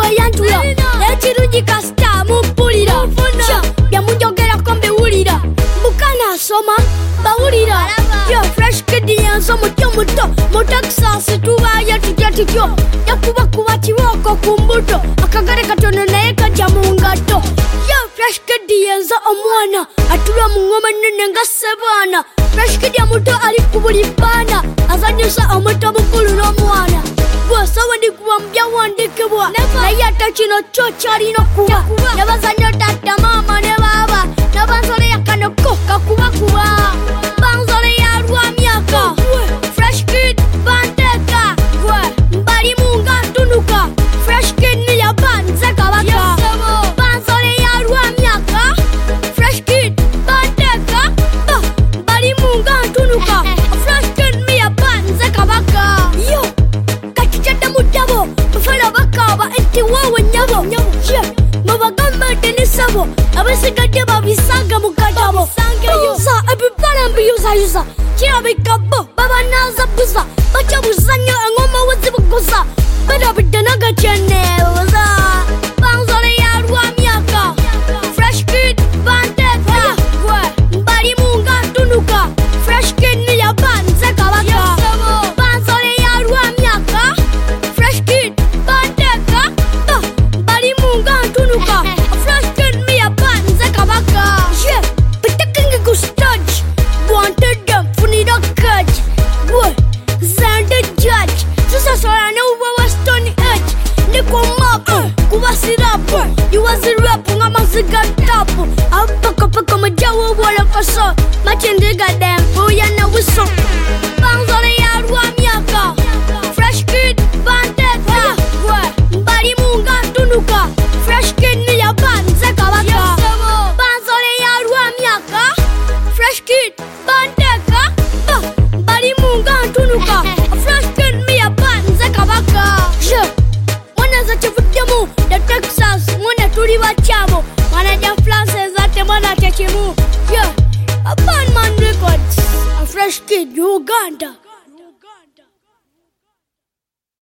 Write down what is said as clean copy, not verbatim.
yantula ekirungi kasita mumpulira byamunjogerako mbiwulira mukana asoma bawulira yo fresh kid yenzo mutyo muto mu Texas tubaye tutya tutyo yakubakuba kibooko ku mbuto akagare katono naye kajja mu ngato yo fresh kid yenzo omwana atula mu ngoma nene nga Sebaana fresh kid ya muto ali ku buli bbaana azanyusa omuto mukulu n'omwana bw'osaba ndikuba mu byawandikibwa naye ate kino kyo kyalina okuba nebazanyo taata maama ne baaba nabansole yakanoko kakubakuba banzole ya lwamyaka fresh kid banteka mbalimu nga ntunuka fresh kid niyabanze kabaka banzole ya lwamyaka fresh kid banteka mbalimu nga ntunuka fresh kid niyabanze kabaka yo kakikyadde mu ddabo bafala bakaaba enti wowe nyabo mubagamba nti nisabo abasigadde babisanga mu katabo yuza ebibala mbiyuzayuza kirabika bo babanazabuza batya buzanyo engoma wezibuguza badabidde nagakyeneebuza banzole ya lwamyaka fresh kid banteka mbalimu nga ntunuka fresh kid niyabanze kabaka banzole ya lwamyaka fresh kid banteka mbalimu nga ntunuka fresh kid niyabanze kabaka bitakingi ku stage wanted them funira cut zande judge sisasola ne uba wa stone edge niko mapu kuba sirapu iwazi rap nga maziga tapu apakapaka majawo wala faso machendiga dempo ya na wiso banzole ya lwamyaka fresh kid banteka mbalimu nga ntunuka fresh kid niyabanze kabaka banzole ya lwamyaka fresh kid banteka mbalimu nga ntunuka fresh kid niyabanze kabaka mwana za kivuddemu the Texas mwana tuli bakyabo mwana ja France zate mwana kyekimu Bandman Records a fresh kid Uganda.